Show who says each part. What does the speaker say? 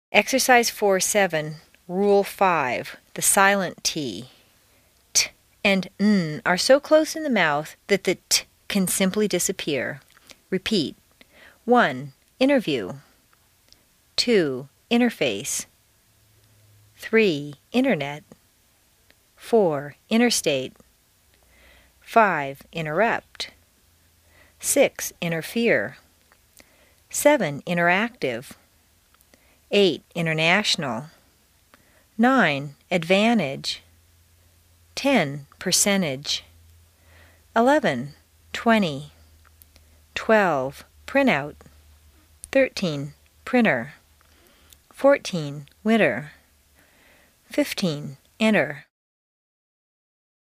Speaker 1: Exercise 4-7, Rule 5, the silent T. T and N are so close in the mouth that the T can simply disappear. Repeat. 1. Interview. 2. Interface. 3. Internet. 4. Interstate. 5. Interrupt. 6. Interfere. 7. Interactive. 8. International. 9. Advantage. 10. Percentage. 11. 20. 12. Printout. 13. Printer. 14. Winter. 15. Enter.